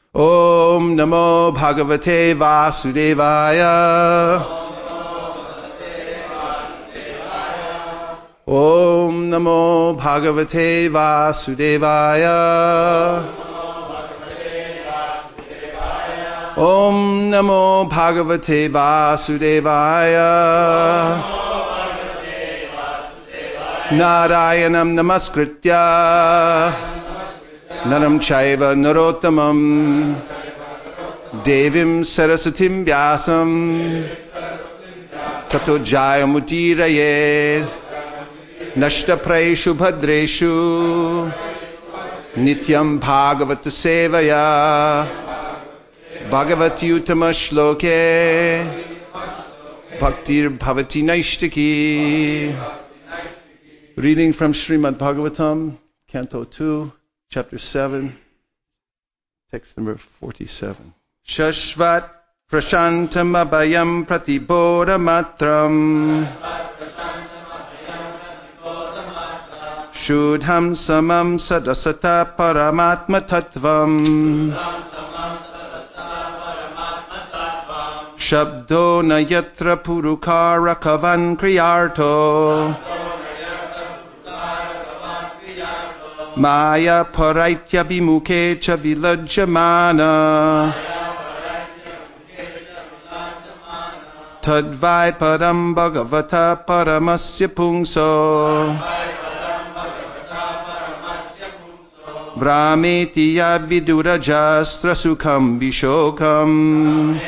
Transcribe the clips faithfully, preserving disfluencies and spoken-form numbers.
Om Namo Bhagavate Vasudevaya. Om Namo Bhagavate Vasudevaya. Om Namo Bhagavate Vasudevaya. Narayanam Namaskritya Naram Chaiva Narottamam Devim Sarasatim Vyasam Tato Jayamutiraye Nashtapraeshu Bhadreshu Nityam Bhagavata Sevaya Bhagavati Uttama Shloke Bhaktir Bhavati Naishtaki. Reading from Srimad Bhagavatam, Canto two, Chapter seven, text number forty-seven. Shashvat prashantam abhayam pratibodha matram Shudham samam sadasata paramatma tattvam Shabdo na yatra purukara kavan kriyarto Maya paraitya bimuke cha vilajamana Tadvai param bhagavata paramasya pungso Brahmeti yavidurajastra sukham vishokam.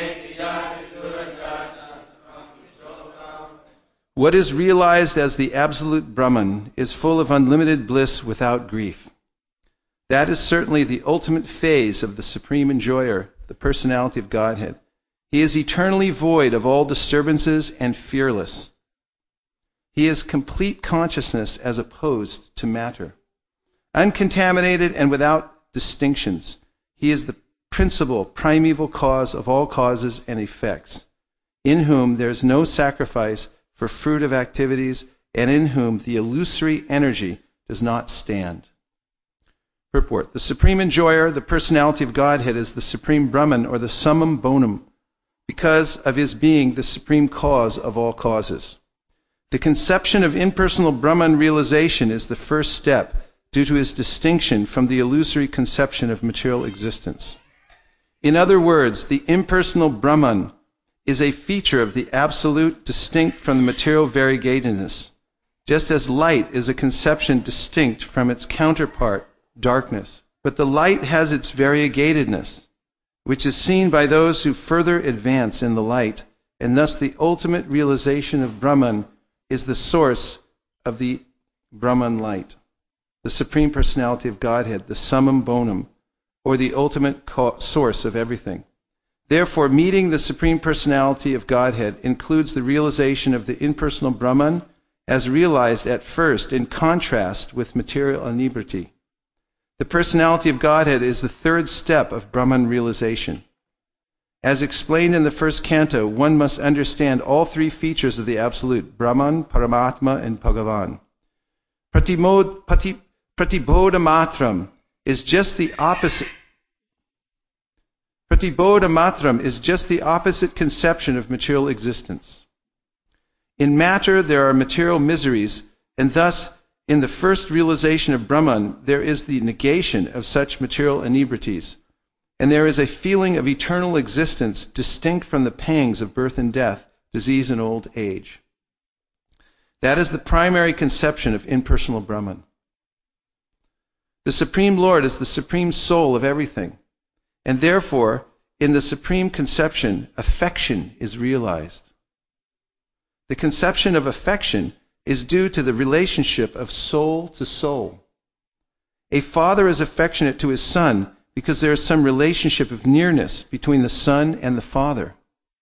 What is realized as the absolute Brahman is full of unlimited bliss without grief. That is certainly the ultimate phase of the Supreme Enjoyer, the personality of Godhead. He is eternally void of all disturbances and fearless. He is complete consciousness as opposed to matter. Uncontaminated and without distinctions, he is the principal, primeval cause of all causes and effects, in whom there is no sacrifice for fruit of activities, and in whom the illusory energy does not stand. Purport. The Supreme Enjoyer, the personality of Godhead, is the Supreme Brahman, or the summum bonum, because of his being the supreme cause of all causes. The conception of impersonal Brahman realization is the first step, due to his distinction from the illusory conception of material existence. In other words, the impersonal Brahman is a feature of the absolute distinct from the material variegatedness, just as light is a conception distinct from its counterpart, darkness. But the light has its variegatedness, which is seen by those who further advance in the light, and thus the ultimate realization of Brahman is the source of the Brahman light, the Supreme Personality of Godhead, the summum bonum, or the ultimate co- source of everything. Therefore, meeting the Supreme Personality of Godhead includes the realization of the impersonal Brahman as realized at first in contrast with material inebriety. The Personality of Godhead is the third step of Brahman realization. As explained in the first canto, one must understand all three features of the Absolute, Brahman, Paramatma, and Bhagavan. Pratimod, pati, pratibodha matram is just the opposite. Pratibodha matram is just the opposite conception of material existence. In matter there are material miseries, and thus in the first realization of Brahman there is the negation of such material inebrities, and there is a feeling of eternal existence distinct from the pangs of birth and death, disease and old age. That is the primary conception of impersonal Brahman. The Supreme Lord is the supreme soul of everything, and therefore, in the supreme conception, affection is realized. The conception of affection is due to the relationship of soul to soul. A father is affectionate to his son because there is some relationship of nearness between the son and the father.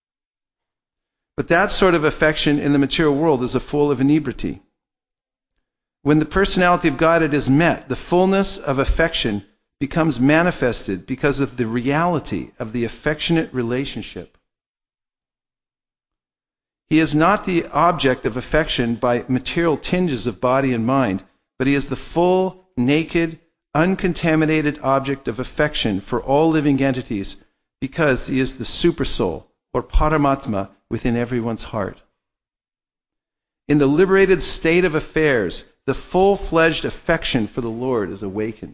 But that sort of affection in the material world is a full of inebriety. When the personality of Godhead is met, the fullness of affection becomes manifested because of the reality of the affectionate relationship. He is not the object of affection by material tinges of body and mind, but he is the full, naked, uncontaminated object of affection for all living entities, because he is the supersoul, or Paramatma, within everyone's heart. In the liberated state of affairs, the full-fledged affection for the Lord is awakened.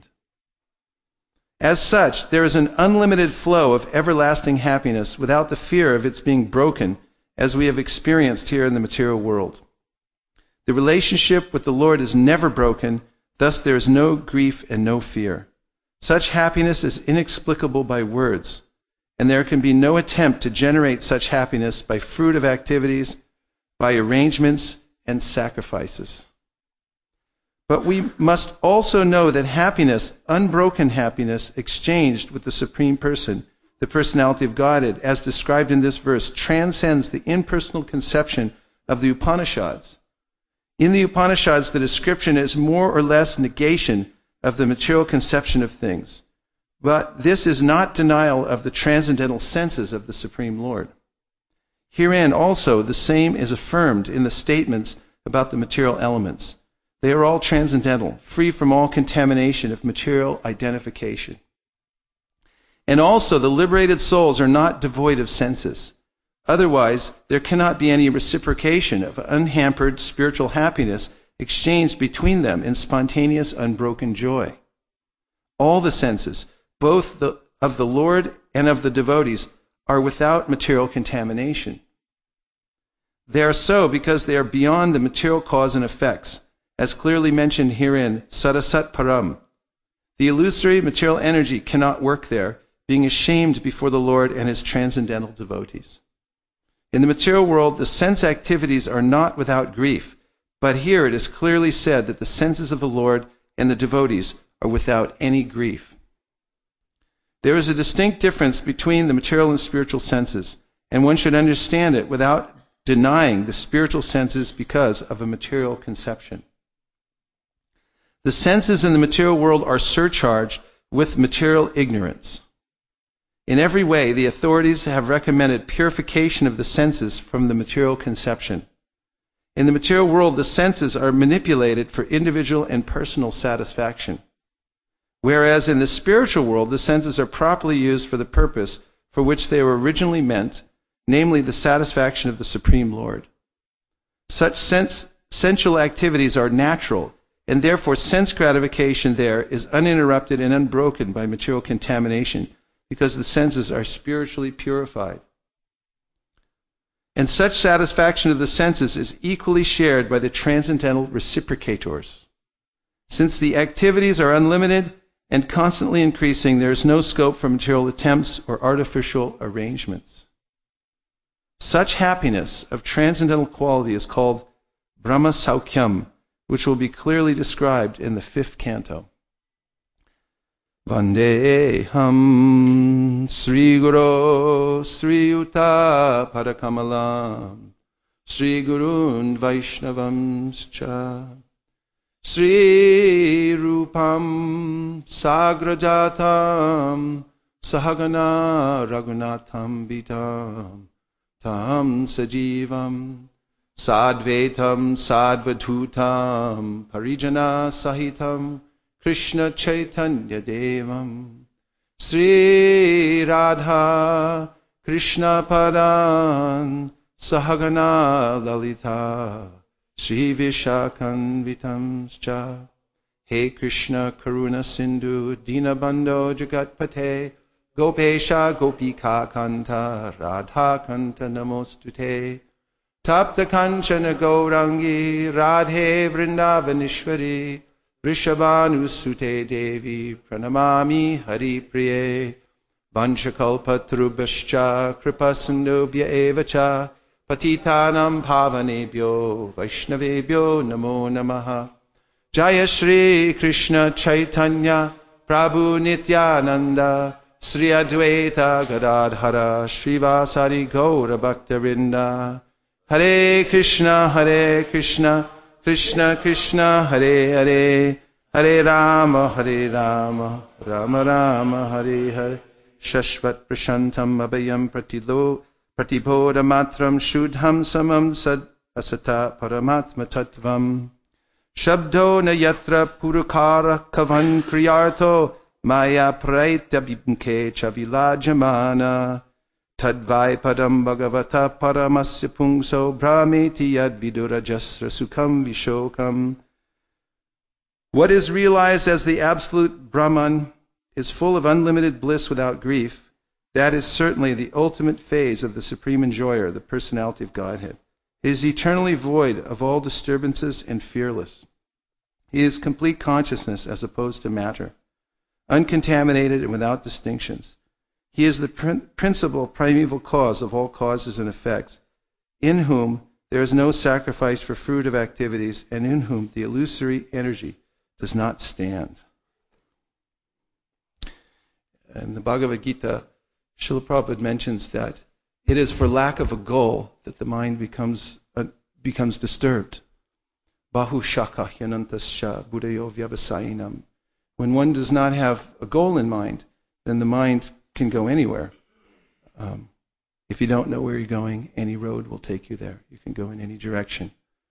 As such, there is an unlimited flow of everlasting happiness without the fear of its being broken, as we have experienced here in the material world. The relationship with the Lord is never broken, thus there is no grief and no fear. Such happiness is inexplicable by words, and there can be no attempt to generate such happiness by fruit of activities, by arrangements and sacrifices. But we must also know that happiness, unbroken happiness, exchanged with the Supreme Person, the personality of Godhead, as described in this verse, transcends the impersonal conception of the Upanishads. In the Upanishads, the description is more or less negation of the material conception of things. But this is not denial of the transcendental senses of the Supreme Lord. Herein also the same is affirmed in the statements about the material elements. They are all transcendental, free from all contamination of material identification. And also the liberated souls are not devoid of senses. Otherwise, there cannot be any reciprocation of unhampered spiritual happiness exchanged between them in spontaneous, unbroken joy. All the senses, both the, of the Lord and of the devotees, are without material contamination. They are so because they are beyond the material cause and effects, as clearly mentioned herein, Sarasat Param. The illusory material energy cannot work there, being ashamed before the Lord and his transcendental devotees. In the material world, the sense activities are not without grief, but here it is clearly said that the senses of the Lord and the devotees are without any grief. There is a distinct difference between the material and spiritual senses, and one should understand it without denying the spiritual senses because of a material conception. The senses in the material world are surcharged with material ignorance. In every way, the authorities have recommended purification of the senses from the material conception. In the material world, the senses are manipulated for individual and personal satisfaction, whereas in the spiritual world, the senses are properly used for the purpose for which they were originally meant, namely the satisfaction of the Supreme Lord. Such sense, sensual activities are natural, and therefore sense gratification there is uninterrupted and unbroken by material contamination, because the senses are spiritually purified. And such satisfaction of the senses is equally shared by the transcendental reciprocators. Since the activities are unlimited and constantly increasing, there is no scope for material attempts or artificial arrangements. Such happiness of transcendental quality is called Brahma Saukyam, which will be clearly described in the fifth canto. Vandeham Sri Guru Sri Yuta Padakamalam Sri Gurun Vaishnavamscha Sri Rupam Sagrajatam Sahagana Raghunatham Vitam Tam Sajivam Sadvetam Sadvadhutam Parijana Sahitam Krishna Chaitanya Devam Sri Radha Krishna Paran Sahagana Lalita Sri Vishakanvitamscha He Krishna Karuna Sindhu Dinabandho Jagatpate Gopesha Gopika Kanta Radha Kanta Namostute Tapta Kanchana Gaurangi Radhe Vrindavanishwari Rishabhanu Sute Devi Pranamami Hari Priye Vanchakalpatrubhascha Kripasindubhya Evacha Patitanam Pavanebhyo Vaishnavebhyo Namo Namaha Jaya Shri Krishna Chaitanya Prabhu Nityananda Sri Advaita Gadadhara Srivasari Gaura Bhaktarinda Hare Krishna Hare Krishna Krishna Krishna Hare Hare Hare Rama Hare Rama Rama Rama Hare Hare Shashvat Prashantam Abhayam Pratilo Pratibodha Matram Shudham Samam Sad Asata Paramatma Tattvam Shabdo na yatra purukara kavan kriyarto maya praita bimke chavila jamana tadvai padam bhagavata paramasya pungso brahmeti yad vidura jasra sukham vishokam. What is realized as the absolute Brahman is full of unlimited bliss without grief. That is certainly the ultimate phase of the Supreme Enjoyer, the personality of Godhead. He is eternally void of all disturbances and fearless. He is complete consciousness as opposed to matter, uncontaminated and without distinctions. He is the prin- principal primeval cause of all causes and effects, in whom there is no sacrifice for fruit of activities, and in whom the illusory energy does not stand. In the Bhagavad Gita, Srila Prabhupada mentions that it is for lack of a goal that the mind becomes uh, becomes disturbed. Bahu shaka hyanantasya buddhayo vyavasainam. When one does not have a goal in mind, then the mind can go anywhere. Um, if you don't know where you're going, any road will take you there. You can go in any direction.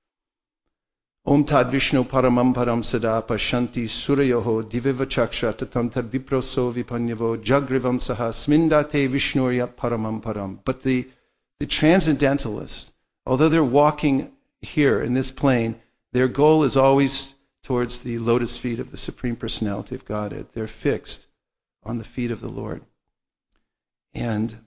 Om tad Vishnu paramam param sada pashanti surayoho diviva chakshra tatam tad viproso vipanyavo jagrivam saha smindate vishnurya paramam param. But the, the transcendentalists, although they're walking here in this plane, their goal is always towards the lotus feet of the Supreme Personality of Godhead. They're fixed on the feet of the Lord. And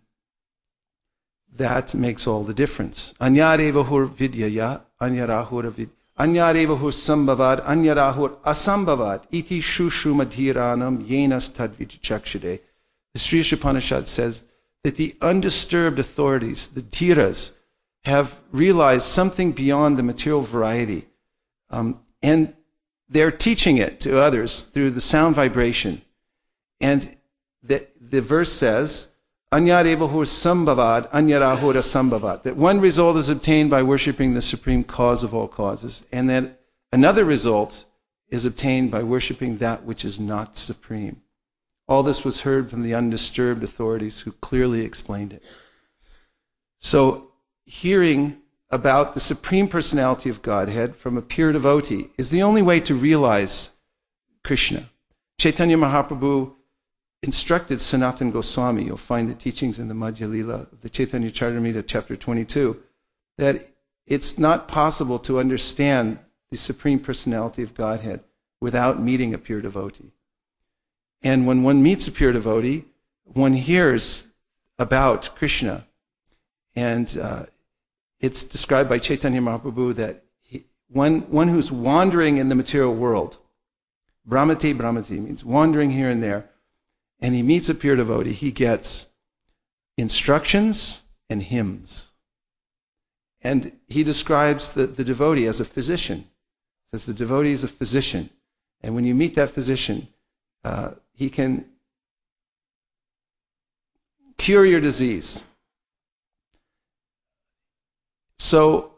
that makes all the difference. Anyarevahur vidyaya, anyarahur vidya. Anyarevahur sambhavad, anyarahur asambhavad, iti shushu madhiranam yenas tadvichakshade. The Sri Upanishad says that the undisturbed authorities, the dhiras, have realized something beyond the material variety. Um, and they're teaching it to others through the sound vibration. And the, the verse says, Anyarevahur sambhavad, anyarahur asambhavad. That one result is obtained by worshipping the supreme cause of all causes, and that another result is obtained by worshipping that which is not supreme. All this was heard from the undisturbed authorities who clearly explained it. So, hearing about the Supreme Personality of Godhead from a pure devotee is the only way to realize Krishna. Chaitanya Mahaprabhu instructed Sanatana Goswami, you'll find the teachings in the Madhya Lila of the Chaitanya Charitamrita, chapter twenty-two, that it's not possible to understand the Supreme Personality of Godhead without meeting a pure devotee. And when one meets a pure devotee, one hears about Krishna. And uh, it's described by Chaitanya Mahaprabhu that he, one, one who's wandering in the material world, Brahmati Brahmati means wandering here and there, and he meets a pure devotee, he gets instructions and hymns. And he describes the, the devotee as a physician. He says the devotee is a physician. And when you meet that physician, uh, he can cure your disease. So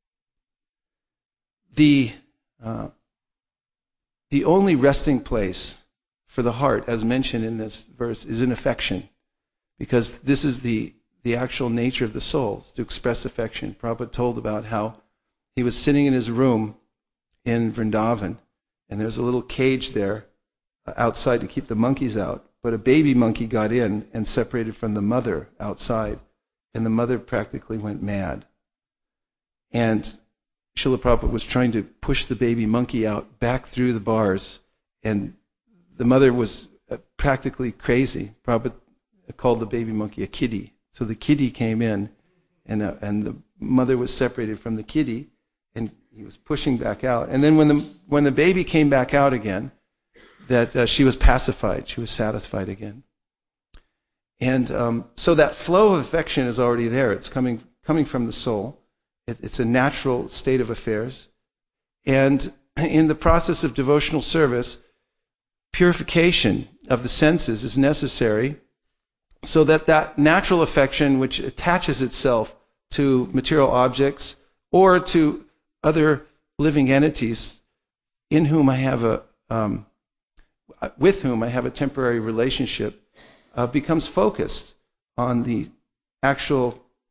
the uh, the only resting place for the heart, as mentioned in this verse, is in affection, because this is the the actual nature of the soul, to express affection. Prabhupada told about how he was sitting in his room in Vrindavan, and there's a little cage there outside to keep the monkeys out, but a baby monkey got in and separated from the mother outside, and the mother practically went mad. And Srila Prabhupada was trying to push the baby monkey out back through the bars, and the mother was practically crazy. Prabhupada called the baby monkey a kitty. So the kitty came in, and uh, and the mother was separated from the kitty, and he was pushing back out. And then when the when the baby came back out again, that uh, she was pacified, she was satisfied again. And um, so that flow of affection is already there. It's coming coming from the soul. It, it's a natural state of affairs. And in the process of devotional service, purification of the senses is necessary, so that that natural affection which attaches itself to material objects or to other living entities in whom I have a um, with whom I have a temporary relationship uh, becomes focused on the actual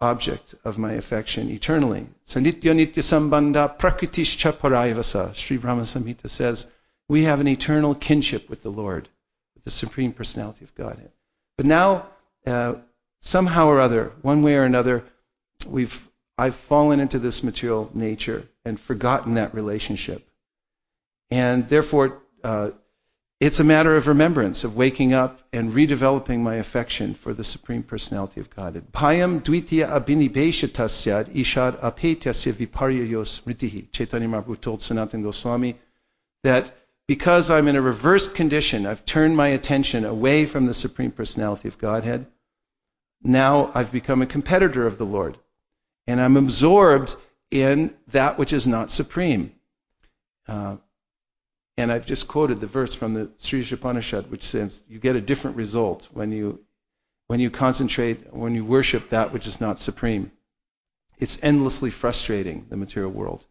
object of my affection eternally. Sanitya nitya sambandha prakritischa parayavasa. Sri Brahma Samhita says, we have an eternal kinship with the Lord, with the Supreme Personality of Godhead. But now, uh, somehow or other, one way or another, we've I've fallen into this material nature and forgotten that relationship. And therefore, uh, it's a matter of remembrance, of waking up and redeveloping my affection for the Supreme Personality of Godhead. Bhayam dvitiya abhinibheshatasyad ishad apetyasya viparyayo smritihi. Chaitanya Mahaprabhu told Sanatana Goswami that because I'm in a reversed condition, I've turned my attention away from the Supreme Personality of Godhead. Now I've become a competitor of the Lord. And I'm absorbed in that which is not supreme. Uh, and I've just quoted the verse from the Sri Upanishad, which says you get a different result when you when you concentrate, when you worship that which is not supreme. It's endlessly frustrating, the material world.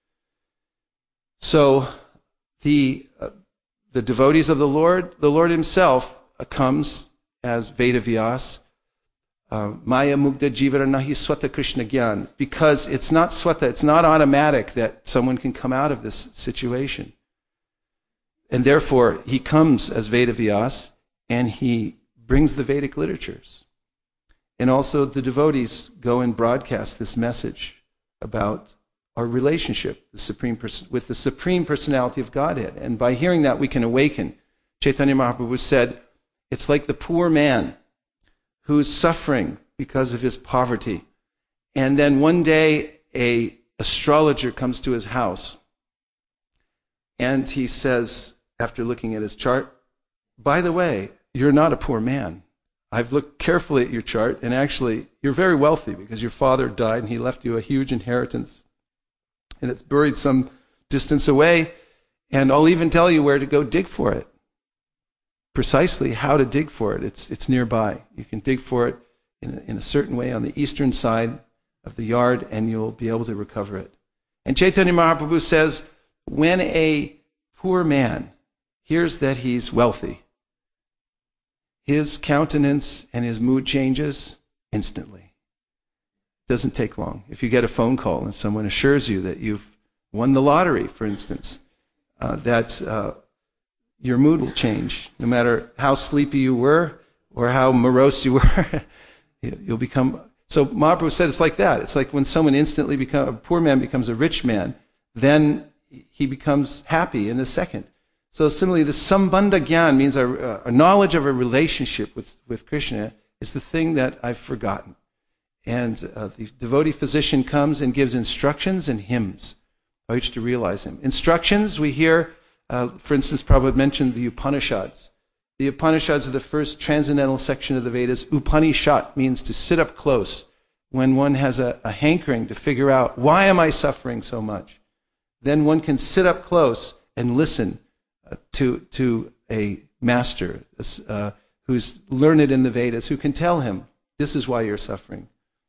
So the uh, the devotees of the Lord, the Lord Himself uh, comes as Veda Vyas. Uh, Maya Mugdha Jivara Nahi Swata Krishna Gyan, because it's not swata, it's not automatic that someone can come out of this situation. And therefore, he comes as Veda Vyas, and he brings the Vedic literatures. And also the devotees go and broadcast this message about our relationship the Supreme Pers- with the Supreme Personality of Godhead. And by hearing that, we can awaken. Chaitanya Mahaprabhu said, it's like the poor man who's suffering because of his poverty. And then one day, a astrologer comes to his house, and he says, after looking at his chart, by the way, you're not a poor man. I've looked carefully at your chart, and actually, you're very wealthy because your father died and he left you a huge inheritance. And it's buried some distance away, and I'll even tell you where to go dig for it. Precisely how to dig for it. It's it's nearby. You can dig for it in a, in a certain way on the eastern side of the yard, and you'll be able to recover it. And Chaitanya Mahaprabhu says, when a poor man hears that he's wealthy, his countenance and his mood changes instantly. It doesn't take long. If you get a phone call and someone assures you that you've won the lottery, for instance, uh, that uh, your mood will change. No matter how sleepy you were or how morose you were, you'll become... So Mahaprabhu said it's like that. It's like when someone instantly becomes... A poor man becomes a rich man, then he becomes happy in a second. So similarly, the Sambandha Gyan means a, a knowledge of a relationship with, with Krishna is the thing that I've forgotten. And uh, the devotee physician comes and gives instructions and hymns by which to realize him. Instructions, we hear... Uh, for instance, Prabhupada mentioned the Upanishads. The Upanishads are the first transcendental section of the Vedas. Upanishad means to sit up close when one has a, a hankering to figure out, why am I suffering so much? Then one can sit up close and listen uh, to to a master uh, who's learned in the Vedas, who can tell him, this is why you're suffering.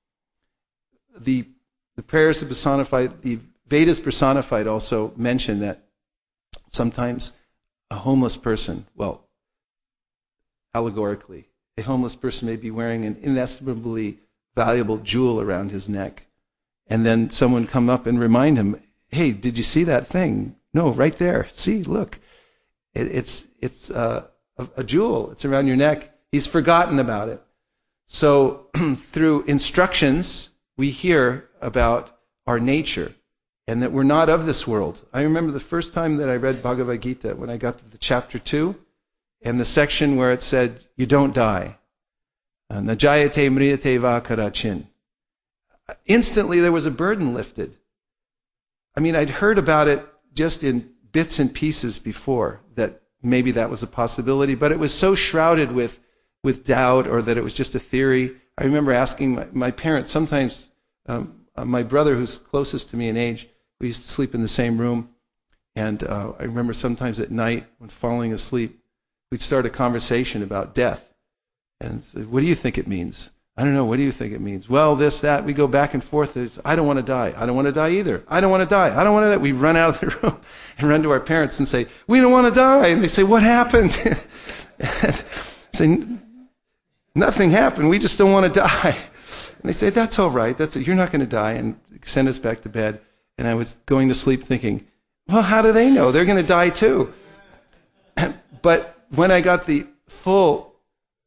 The, the prayers personified, the Vedas personified also mention that sometimes a homeless person, well, allegorically, a homeless person may be wearing an inestimably valuable jewel around his neck. And then someone come up and remind him, hey, did you see that thing? No, right there. See, look. It, it's it's uh, a, a jewel. It's around your neck. He's forgotten about it. So through instructions, we hear about our nature, and that we're not of this world. I remember the first time that I read Bhagavad Gita, when I got to the chapter two, and the section where it said, you don't die. Najayate mriyate va karachin. Instantly there was a burden lifted. I mean, I'd heard about it just in bits and pieces before, that maybe that was a possibility, but it was so shrouded with, with doubt, or that it was just a theory. I remember asking my, my parents, sometimes um, uh, my brother, who's closest to me in age, we used to sleep in the same room, and uh, I remember sometimes at night, when falling asleep, we'd start a conversation about death. And say, what do you think it means? I don't know, what do you think it means? Well, this, that, we go back and forth. It's, I don't want to die. I don't want to die either. I don't want to die. I don't want to die. We run out of the room and run to our parents and say, we don't want to die. And they say, what happened? and say, nothing happened. We just don't want to die. they say, that's all right. That's it. You're not going to die, and send us back to bed. And I was going to sleep thinking, well, how do they know? They're going to die too. But when I got the full,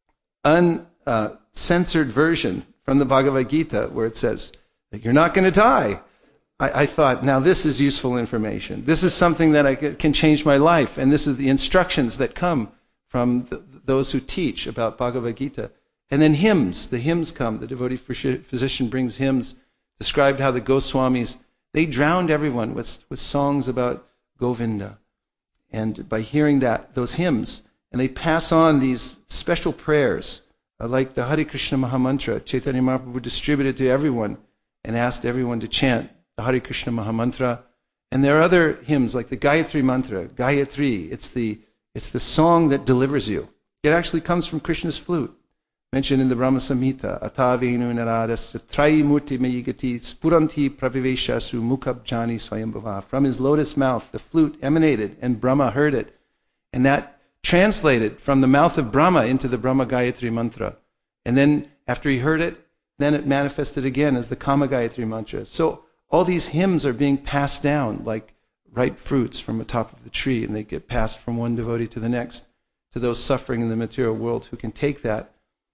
uncensored version from the Bhagavad Gita, where it says that you're not going to die, I, I thought, now this is useful information. This is something that I can change my life, and this is the instructions that come from the, those who teach about Bhagavad Gita. And then hymns. The hymns come. The devotee physician brings hymns, described how the Goswamis, they drowned everyone with, with songs about Govinda. And by hearing that, those hymns, and they pass on these special prayers, uh, like the Hare Krishna Mahamantra. Chaitanya Mahaprabhu distributed to everyone and asked everyone to chant the Hare Krishna Mahamantra. And there are other hymns like the Gayatri Mantra, Gayatri. It's the, it's the song that delivers you. It actually comes from Krishna's flute. Mentioned in the Brahma Samhita, Atavenu Naradasya Trayi Murti Mayigati Spuranti Praviveshasu Mukhabjani Swayambhava. From his lotus mouth, the flute emanated, and Brahma heard it. And that translated from the mouth of Brahma into the Brahma Gayatri Mantra. And then, after he heard it, then it manifested again as the Kama Gayatri Mantra. So, all these hymns are being passed down like ripe fruits from the top of the tree, and they get passed from one devotee to the next, to those suffering in the material world who can take that.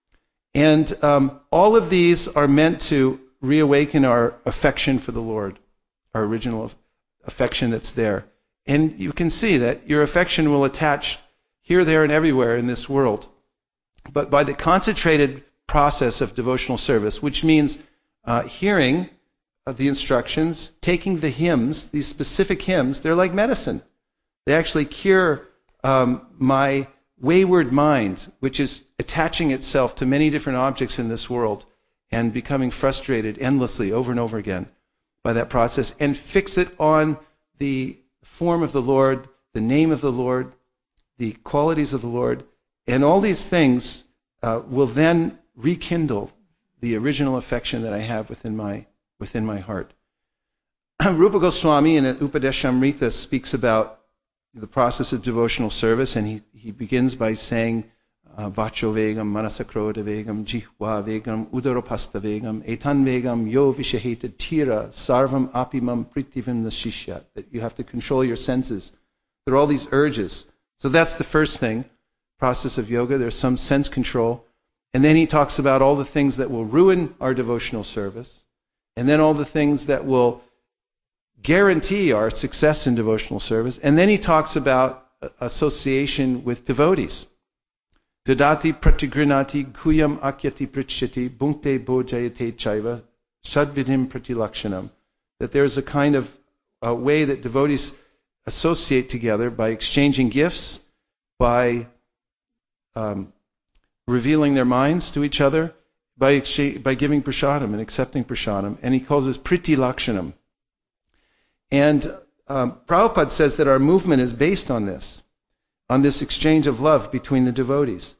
And um, all of these are meant to reawaken our affection for the Lord, our original affection that's there. And you can see that your affection will attach here, there, and everywhere in this world. But by the concentrated process of devotional service, which means uh, hearing uh, the instructions, taking the hymns, these specific hymns, they're like medicine. They actually cure um, my wayward mind, which is attaching itself to many different objects in this world and becoming frustrated endlessly over and over again by that process, and fix it on the form of the Lord, the name of the Lord, the qualities of the Lord, and all these things uh, will then rekindle the original affection that I have within my within my heart. Rupa Goswami in Upadeshamrita speaks about the process of devotional service, and he, he begins by saying, Vacho vegam, manasakroda vegam, jihva vegam, udaropasta vegam, etan vegam, yo vishaheta tira, sarvam apimam pritivam nashishya. That you have to control your senses. There are all these urges. So that's the first thing, process of yoga. There's some sense control. And then he talks about all the things that will ruin our devotional service, and then all the things that will guarantee our success in devotional service. And then he talks about association with devotees. Dadati pratigrinati kuyam akyati prichyati bhunkte bhojayate chaiva shadvidim pratilakshanam. That there's a kind of a way that devotees associate together by exchanging gifts, by um, revealing their minds to each other, by exchange, by giving prasadam and accepting prasadam. And he calls this pratilakshanam. And um, Prabhupada says that our movement is based on this, on this exchange of love between the devotees.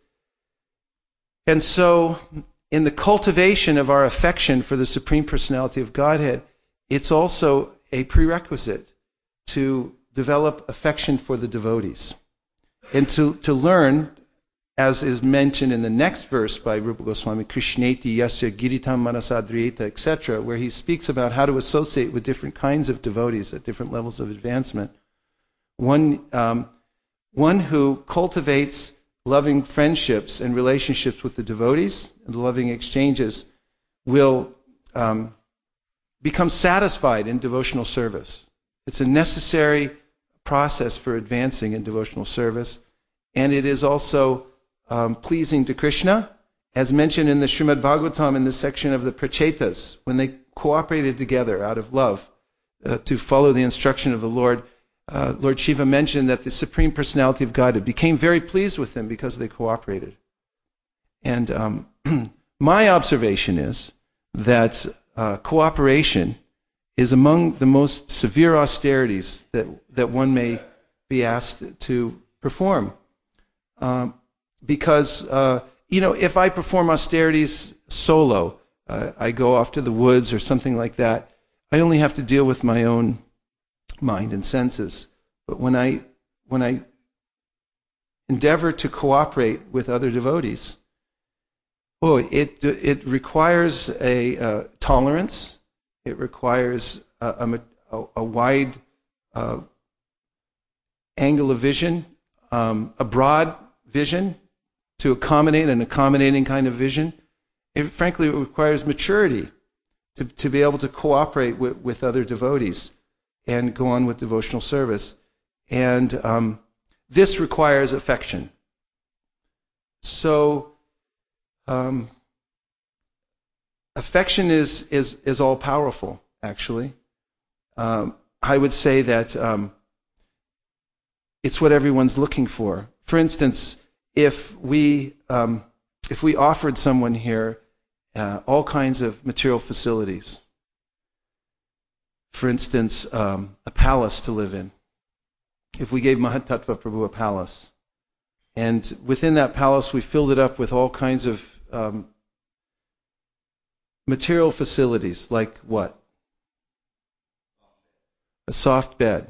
And so, in the cultivation of our affection for the Supreme Personality of Godhead, it's also a prerequisite to develop affection for the devotees. And to, to learn, as is mentioned in the next verse by Rupa Goswami, Krishneti yasya giritam manasadriyeta, et cetera, where he speaks about how to associate with different kinds of devotees at different levels of advancement. One, um, one who cultivates loving friendships and relationships with the devotees and loving exchanges will um, become satisfied in devotional service. It's a necessary process for advancing in devotional service, and it is also Um, pleasing to Krishna, as mentioned in the Srimad Bhagavatam in the section of the Prachetas, when they cooperated together out of love uh, to follow the instruction of the Lord. Uh, Lord Shiva mentioned that the Supreme Personality of Godhead became very pleased with them because they cooperated. And um, my observation is that uh, cooperation is among the most severe austerities that, that one may be asked to perform. Um, Because, uh, you know, if I perform austerities solo, uh, I go off to the woods or something like that, I only have to deal with my own mind and senses. But when I when I endeavor to cooperate with other devotees, Oh, it it requires a uh, tolerance. It requires a, a, a wide uh, angle of vision, um, a broad vision to accommodate an accommodating kind of vision. It, frankly, it requires maturity to, to be able to cooperate with, with other devotees and go on with devotional service. And um, this requires affection. So, um, affection is, is, is all powerful, actually. Um, I would say that um, it's what everyone's looking for. For instance, if we um, if we offered someone here uh, all kinds of material facilities, for instance, um, a palace to live in, if we gave Mahatattva Prabhu a palace, and within that palace we filled it up with all kinds of um, material facilities, like what? A soft bed,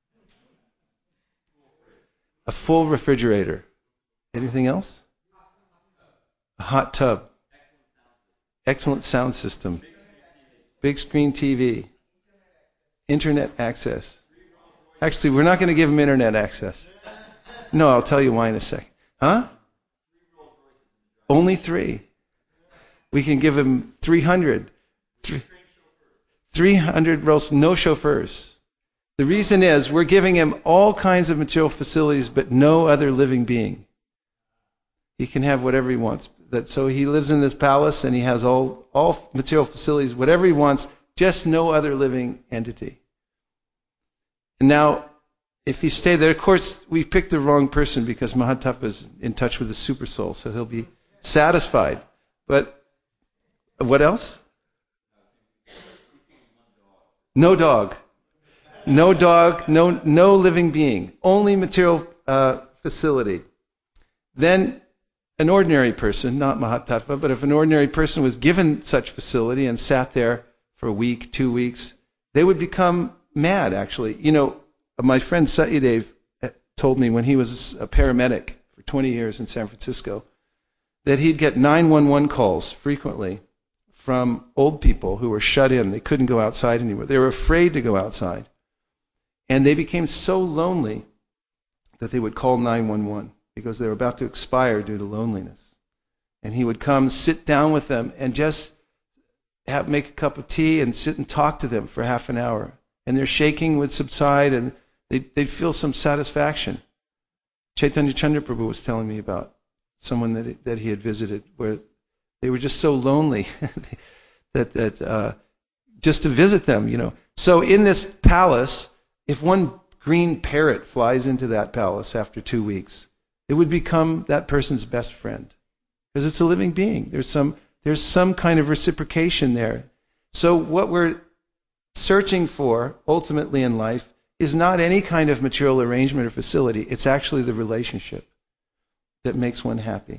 a full refrigerator. Anything else? A hot tub. Excellent sound system. Big screen T V. Internet access. Actually, we're not going to give them internet access. No, I'll tell you why in a second. Huh? Only three. We can give them three hundred. three hundred rolls, no chauffeurs. The reason is we're giving him all kinds of material facilities, but no other living being. He can have whatever he wants. That so he lives in this palace and he has all, all material facilities, whatever he wants, just no other living entity. And now, if he stayed there, of course, we picked the wrong person because Mahatattva is in touch with the super soul, so he'll be satisfied. But what else? No dog. No dog, no no living being, only material uh, facility. Then an ordinary person, not Mahatattva, but if an ordinary person was given such facility and sat there for a week, two weeks, they would become mad, actually. You know, my friend Satyadev told me when he was a paramedic for twenty years in San Francisco that he'd get nine one one calls frequently from old people who were shut in. They couldn't go outside anymore. They were afraid to go outside. And they became so lonely that they would call nine one one because they were about to expire due to loneliness. And he would come, sit down with them, and just have, make a cup of tea and sit and talk to them for half an hour. And their shaking would subside, and they'd, they'd feel some satisfaction. Chaitanya Chandra Prabhu was telling me about someone that he, that he had visited where they were just so lonely that that uh, just to visit them, you know. So in this palace, if one green parrot flies into that palace after two weeks, it would become that person's best friend because it's a living being. There's some there's some kind of reciprocation there. So what we're searching for ultimately in life is not any kind of material arrangement or facility. It's actually the relationship that makes one happy.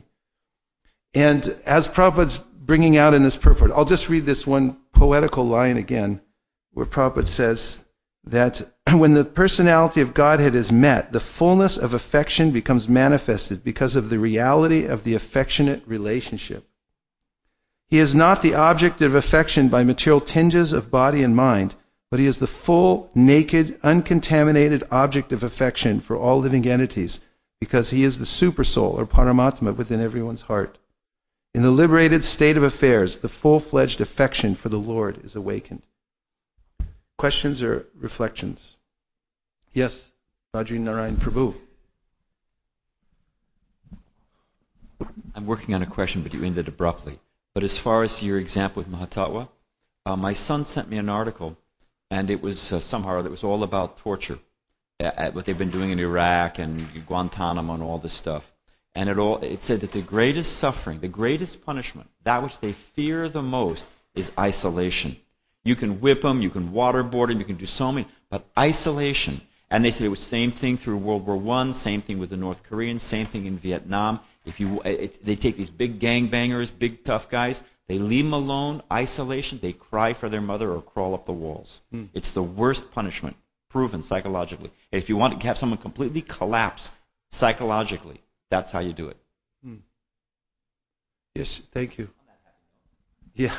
And as Prabhupada's bringing out in this purport, I'll just read this one poetical line again, where Prabhupada says that when the personality of Godhead is met, the fullness of affection becomes manifested because of the reality of the affectionate relationship. He is not the object of affection by material tinges of body and mind, but he is the full, naked, uncontaminated object of affection for all living entities, because he is the supersoul or Paramatma within everyone's heart. In the liberated state of affairs, the full-fledged affection for the Lord is awakened. Questions or reflections? Yes, Badri Narayan Prabhu. I'm working on a question, but you ended abruptly. But as far as your example with Mahatattva, uh, my son sent me an article, and it was uh, somehow it was all about torture, uh, what they've been doing in Iraq and Guantanamo and all this stuff. And it all it said that the greatest suffering, the greatest punishment, that which they fear the most, is isolation. You can whip them, you can waterboard them, you can do so many, but isolation. And they said it was the same thing through World War One, same thing with the North Koreans, same thing in Vietnam. If you, it, they take these big gangbangers, big tough guys, they leave them alone, isolation, they cry for their mother or crawl up the walls. Hmm. It's the worst punishment, proven psychologically. And if you want to have someone completely collapse psychologically, that's how you do it. Hmm. Yes, thank you. Yeah.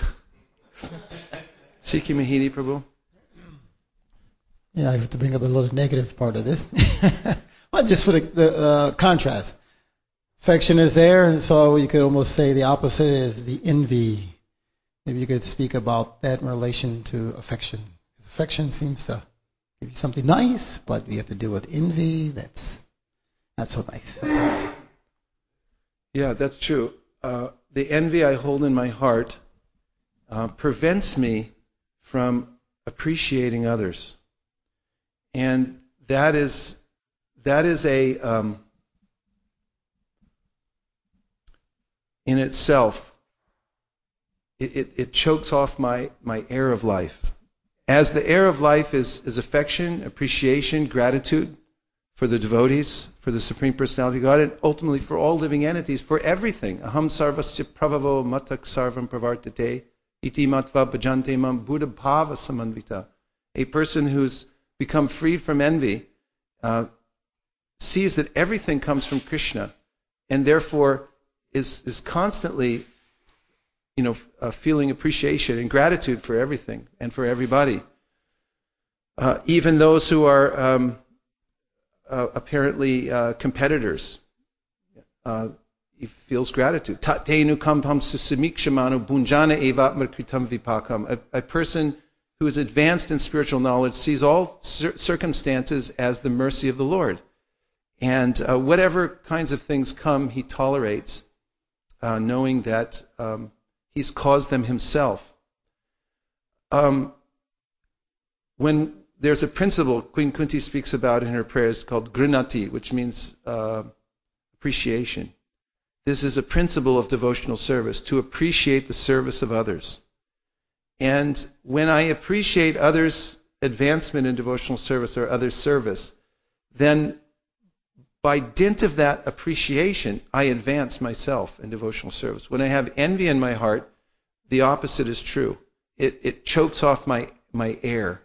Sikhi Mahini Prabhu. Yeah, I have to bring up a little negative part of this. Well, just for the, the uh, contrast. Affection is there, and so you could almost say the opposite is the envy. Maybe you could speak about that in relation to affection. Affection seems to give you something nice, but you have to deal with envy. That's not so nice sometimes. Yeah, that's true. Uh, the envy I hold in my heart uh, prevents me from appreciating others. And that is that is a um, in itself, it, it, it chokes off my, my air of life. As the air of life is, is affection, appreciation, gratitude for the devotees, for the Supreme Personality of God, and ultimately for all living entities, for everything. Aham sarvasya pravavo matak sarvam pravartate iti matva bhajante mam buddha bhava samanvita. A person who's become free from envy uh, sees that everything comes from Krishna, and therefore is is constantly, you know, uh, feeling appreciation and gratitude for everything and for everybody. Uh, even those who are um, uh, apparently uh, competitors, uh, he feels gratitude. Tatenu kampam susamikshamanu bunjana evatmar kritam vipakam. A person who is advanced in spiritual knowledge sees all cir- circumstances as the mercy of the Lord. And uh, whatever kinds of things come, he tolerates, uh, knowing that um, he's caused them himself. Um, when there's a principle Queen Kunti speaks about in her prayers called grinati, which means uh, appreciation. This is a principle of devotional service, to appreciate the service of others. And when I appreciate others' advancement in devotional service or others' service, then by dint of that appreciation, I advance myself in devotional service. When I have envy in my heart, the opposite is true. It, it chokes off my, my air.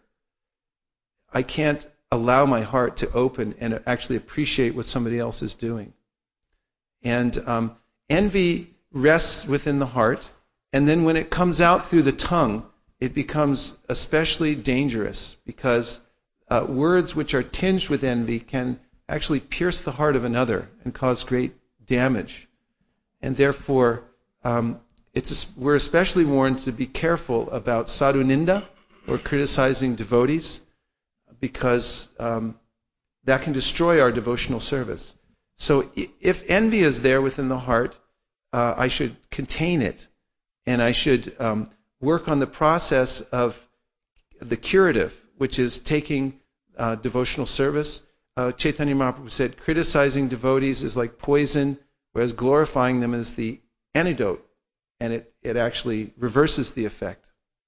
I can't allow my heart to open and actually appreciate what somebody else is doing. And um, envy rests within the heart, and then when it comes out through the tongue, it becomes especially dangerous, because uh, words which are tinged with envy can actually pierce the heart of another and cause great damage. And therefore, um, it's we're especially warned to be careful about sadhu ninda, or criticizing devotees, because um, that can destroy our devotional service. So if envy is there within the heart, uh, I should contain it, and I should um, work on the process of the curative, which is taking uh, devotional service. Uh, Chaitanya Mahaprabhu said, criticizing devotees is like poison, whereas glorifying them is the antidote, and it, it actually reverses the effect.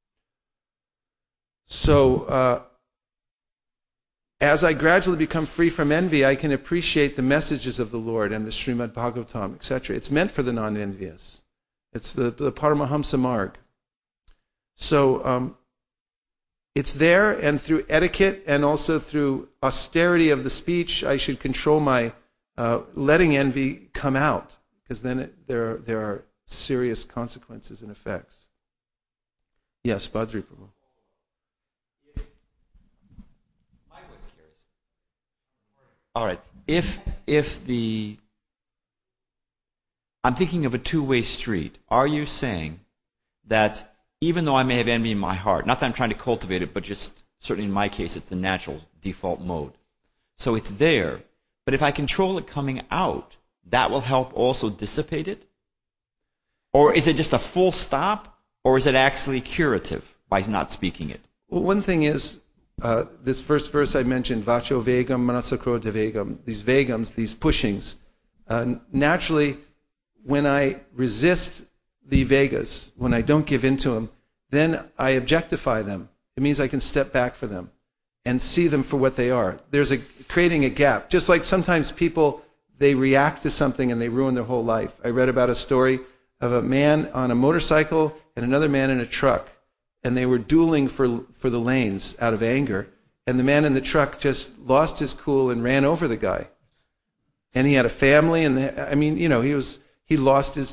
So, uh, as I gradually become free from envy, I can appreciate the messages of the Lord and the Srimad Bhagavatam, et cetera. It's meant for the non-envious. It's the, the Paramahamsa Marg. So um, it's there, and through etiquette and also through austerity of the speech, I should control my uh, letting envy come out, because then it, there, are, there are serious consequences and effects. Yes, Badri Prabhu. All right. If if the I'm thinking of a two-way street. Are you saying that even though I may have envy in my heart, not that I'm trying to cultivate it, but just certainly in my case, it's the natural default mode. So it's there, but if I control it coming out, that will help also dissipate it? Or is it just a full stop, or is it actually curative by not speaking it? Well, one thing is, Uh, this first verse I mentioned, vacho vegam manasakro devegam, these vegams, these pushings. Uh, naturally, when I resist the vegas, when I don't give in to them, then I objectify them. It means I can step back for them and see them for what they are. There's a creating a gap. Just like sometimes people, they react to something and they ruin their whole life. I read about a story of a man on a motorcycle and another man in a truck. And they were dueling for for the lanes out of anger. And the man in the truck just lost his cool and ran over the guy. And he had a family, and the, I mean, you know, he was he lost his.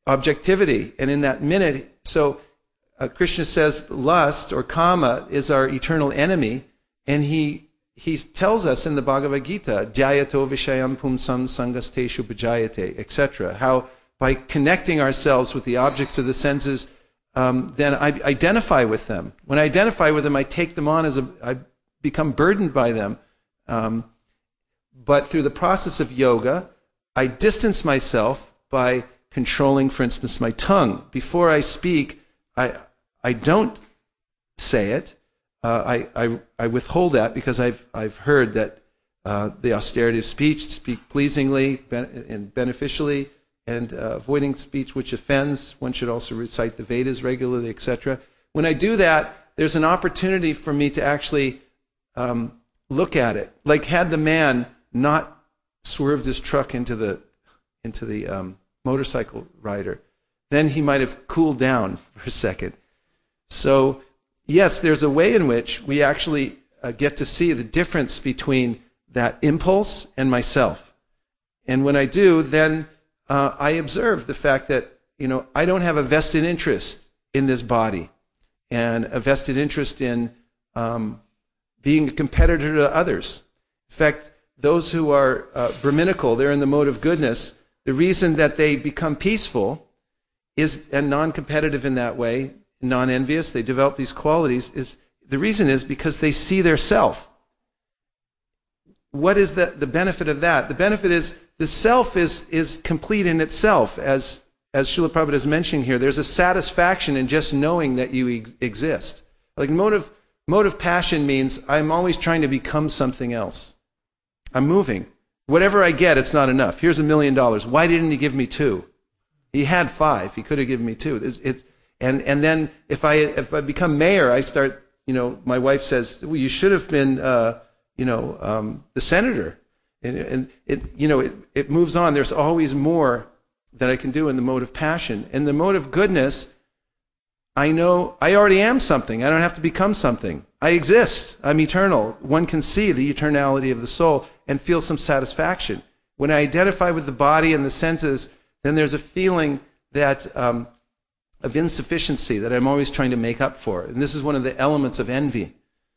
objectivity. And in that minute, so uh, Krishna says lust or kama is our eternal enemy, and he he tells us in the Bhagavad Gita, dhyato vishayam pumsam sangasteshu bhajayate, et cetera, how by connecting ourselves with the objects of the senses, um, then I identify with them. When I identify with them, I take them on as a, I become burdened by them. Um, but through the process of yoga, I distance myself by controlling, for instance, my tongue. Before I speak, I I don't say it. Uh, I, I I withhold that because I've I've heard that uh, the austerity of speech, speak pleasingly ben- and beneficially, and uh, avoiding speech which offends. One should also recite the Vedas regularly, et cetera. When I do that, there's an opportunity for me to actually um, look at it. Like had the man not swerved his truck into the into the um, motorcycle rider, then he might have cooled down for a second. So yes, there's a way in which we actually uh, get to see the difference between that impulse and myself. And when I do, then uh, I observe the fact that, you know, I don't have a vested interest in this body and a vested interest in um, being a competitor to others. In fact, those who are uh, Brahminical, they're in the mode of goodness, the reason that they become peaceful is and non-competitive in that way, non-envious, they develop these qualities, is the reason is because they see their self. What is the, the benefit of that? The benefit is the self is is complete in itself, as as Srila Prabhupada is mentioning here. There's a satisfaction in just knowing that you e- exist. Like motive motive passion means I'm always trying to become something else. I'm moving. Whatever I get, it's not enough. Here's a million dollars. Why didn't he give me two? He had five. He could have given me two. It's, it's, and and then if I if I become mayor, I start. You know, my wife says, "Well, you should have been, uh, you know, um, the senator." And, and it, you know, it, it moves on. There's always more that I can do in the mode of passion. In the mode of goodness, I know I already am something. I don't have to become something. I exist. I'm eternal. One can see the eternality of the soul and feel some satisfaction. When I identify with the body and the senses, then there's a feeling that um, of insufficiency that I'm always trying to make up for. And this is one of the elements of envy.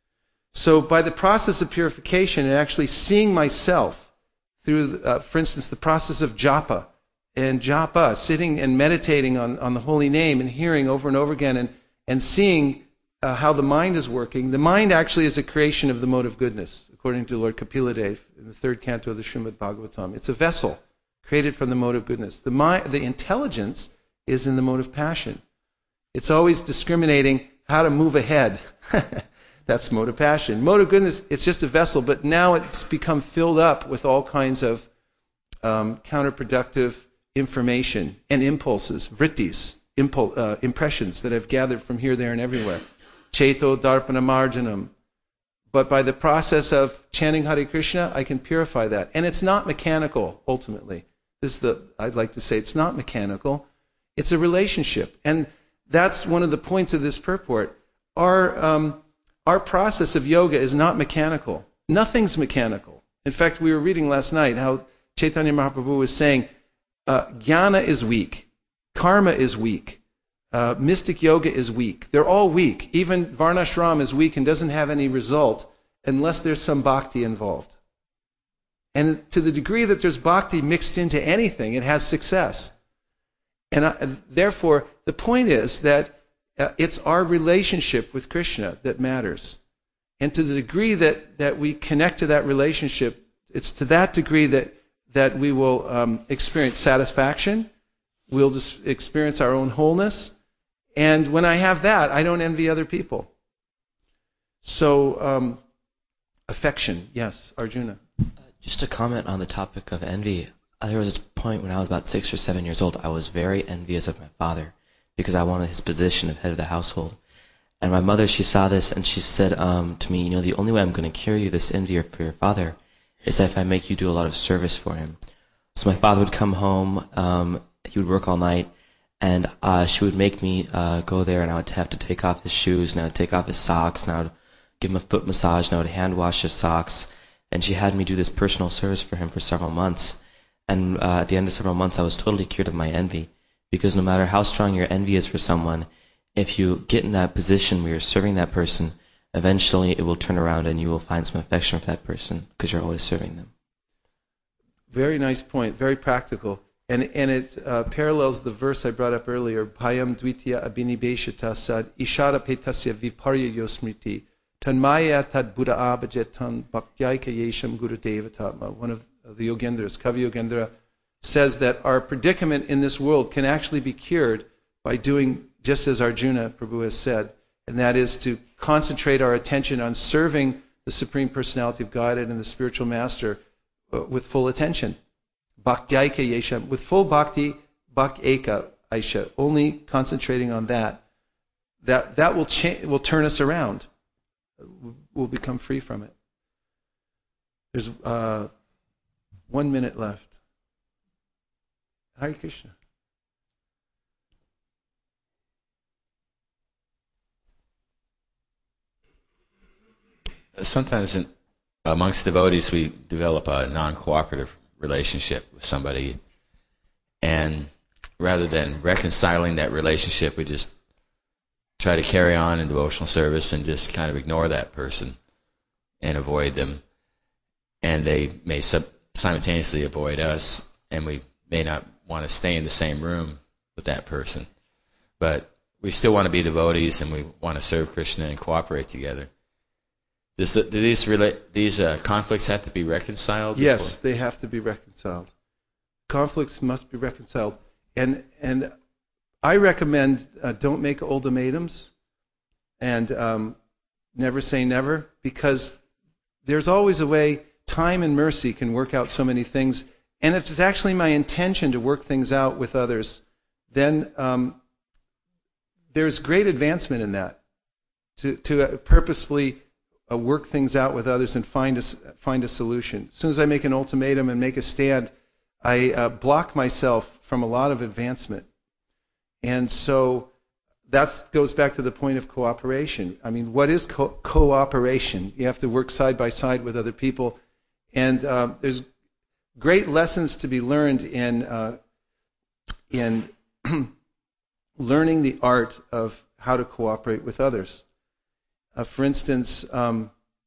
So by the process of purification and actually seeing myself through, uh, for instance, the process of japa, and japa, sitting and meditating on, on the holy name and hearing over and over again and, and seeing uh, how the mind is working. The mind actually is a creation of the mode of goodness, according to Lord Kapiladev in the third canto of the Srimad Bhagavatam. It's a vessel created from the mode of goodness. The mind, the intelligence is in the mode of passion. It's always discriminating how to move ahead. That's mode of passion. Mode of goodness, it's just a vessel, but now it's become filled up with all kinds of um, counterproductive information and impulses, vrittis, impul- uh, impressions that I've gathered from here, there, and everywhere. Cheto darpana marjanam. But by the process of chanting Hare Krishna, I can purify that. And it's not mechanical, ultimately. This is the, I'd like to say, it's not mechanical. It's a relationship. And that's one of the points of this purport. Our um, our process of yoga is not mechanical. Nothing's mechanical. In fact, we were reading last night how Chaitanya Mahaprabhu was saying, uh, jnana is weak, karma is weak, uh, mystic yoga is weak. They're all weak. Even varnashram is weak and doesn't have any result unless there's some bhakti involved. And to the degree that there's bhakti mixed into anything, it has success. And I, therefore, the point is that uh, it's our relationship with Krishna that matters. And to the degree that, that we connect to that relationship, it's to that degree that, that we will um, experience satisfaction, we'll just experience our own wholeness. And when I have that, I don't envy other people. So, um, affection, yes, Arjuna. Uh, just to comment on the topic of envy, uh, there was a point when I was about six or seven years old, I was very envious of my father because I wanted his position of head of the household. And my mother, she saw this and she said um, to me, you know, the only way I'm going to cure you this envy for your father is that if I make you do a lot of service for him. So my father would come home, um, he would work all night, and uh, she would make me uh, go there, and I would have to take off his shoes, and I would take off his socks, and I would give him a foot massage, and I would hand wash his socks. And she had me do this personal service for him for several months. And uh, at the end of several months, I was totally cured of my envy Because no matter how strong your envy is for someone, if you get in that position where you're serving that person, eventually it will turn around and you will find some affection for that person because you're always serving them. Very nice point, very practical. And, and it uh, parallels the verse I brought up earlier, Bhayam dvitiya abhinibeshata sad ishara petasya viparya yosmriti tanmaya tad buddha abhajetan bhaktyaika yesham guru devatatma. One of the Yogendras, Kavi Yogendra, says that our predicament in this world can actually be cured by doing just as Arjuna Prabhu has said, and that is to concentrate our attention on serving the Supreme Personality of Godhead and the Spiritual Master uh, with full attention. Bhaktyaika yesham, with full bhakti, bhaktika aisha, only concentrating on that. That that will cha- will turn us around. We'll become free from it. There's uh, one minute left. Hare Krishna. Sometimes in, amongst devotees we develop a non-cooperative relationship with somebody, and rather than reconciling that relationship, we just try to carry on in devotional service and just kind of ignore that person and avoid them, and they may sub- simultaneously avoid us, and we may not want to stay in the same room with that person, but we still want to be devotees and we want to serve Krishna and cooperate together. Does, do these relate, these uh, conflicts have to be reconciled? Yes, before? they have to be reconciled. Conflicts must be reconciled. And and I recommend uh, don't make ultimatums and um, never say never, because there's always a way. Time and mercy can work out so many things. And if it's actually my intention to work things out with others, then um, there's great advancement in that. To to uh, purposefully uh, work things out with others and find a find a solution. As soon as I make an ultimatum and make a stand, I uh, block myself from a lot of advancement. And so that goes back to the point of cooperation. I mean, what is co- cooperation? You have to work side by side with other people, and uh, there's great lessons to be learned in uh, in learning the art of how to cooperate with others. Uh, for instance, um,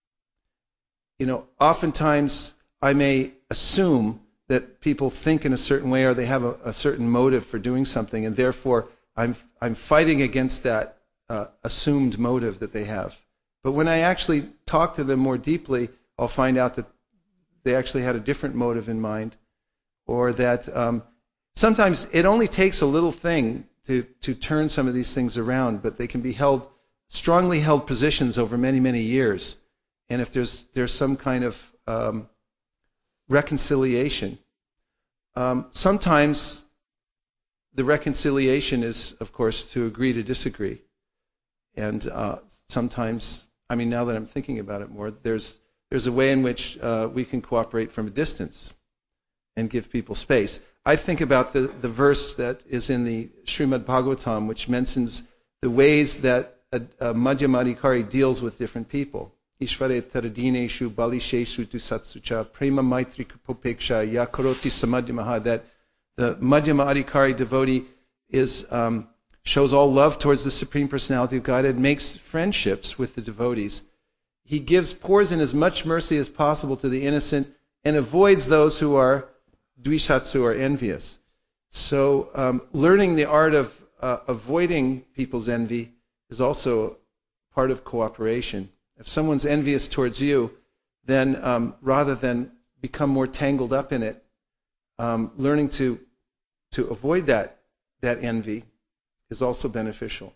you know, oftentimes I may assume that people think in a certain way or they have a, a certain motive for doing something, and therefore I'm I'm fighting against that uh, assumed motive that they have. But when I actually talk to them more deeply, I'll find out that they actually had a different motive in mind, or that um, sometimes it only takes a little thing to, to turn some of these things around, but they can be held, strongly held positions over many, many years. And if there's there's some kind of um, reconciliation, um, sometimes the reconciliation is, of course, to agree to disagree. And uh, sometimes, I mean, now that I'm thinking about it more, there's there's a way in which uh, we can cooperate from a distance and give people space. I think about the, the verse that is in the Srimad Bhagavatam, which mentions the ways that a, a Madhyamadikari deals with different people. Ishvare taradineshu balisheshu tu satsucha prema maitri kupopeksha yakaroti samadhyamaha, that the Madhyamadikari devotee is um, shows all love towards the Supreme Personality of Godhead, makes friendships with the devotees. He gives, pours in as much mercy as possible to the innocent, and avoids those who are dvishatsu, or envious. So um, learning the art of uh, avoiding people's envy is also part of cooperation. If someone's envious towards you, then um, rather than become more tangled up in it, um, learning to to avoid that that envy is also beneficial.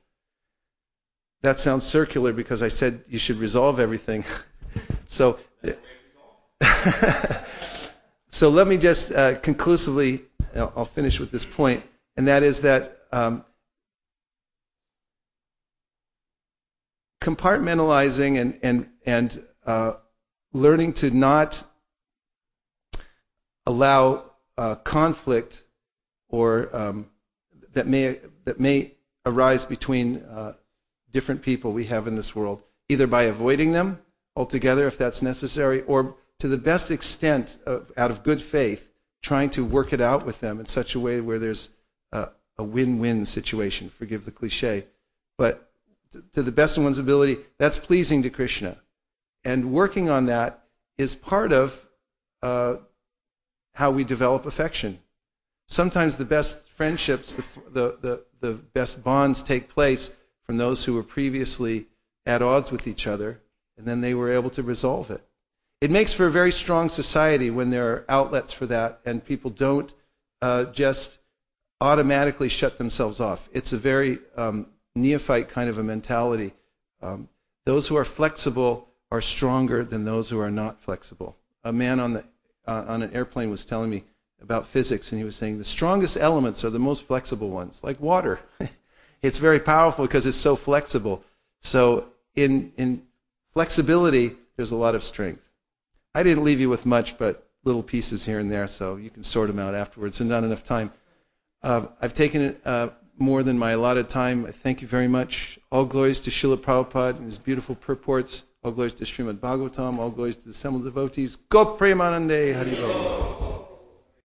That sounds circular because I said you should resolve everything. so, so let me just uh, conclusively, I'll finish with this point, and that is that um, compartmentalizing and and and uh, learning to not allow uh, conflict or um, that may that may arise between uh, different people we have in this world, either by avoiding them altogether if that's necessary, or to the best extent of, out of good faith, trying to work it out with them in such a way where there's uh, a win-win situation, forgive the cliche. But to, to the best of one's ability, that's pleasing to Krishna. And working on that is part of uh, how we develop affection. Sometimes the best friendships, the, the, the, the best bonds take place from those who were previously at odds with each other, and then they were able to resolve it. It makes for a very strong society when there are outlets for that, and people don't uh, just automatically shut themselves off. It's a very um, neophyte kind of a mentality. Um, those who are flexible are stronger than those who are not flexible. A man on the uh, on an airplane was telling me about physics, and he was saying the strongest elements are the most flexible ones, like water. It's very powerful because it's so flexible. So in in flexibility, there's a lot of strength. I didn't leave you with much, but little pieces here and there, so you can sort them out afterwards, and not enough time. Uh, I've taken uh, more than my allotted time. I thank you very much. All glories to Srila Prabhupada and his beautiful purports. All glories to Srimad Bhagavatam. All glories to the assembled devotees. Go Premanande Haribol.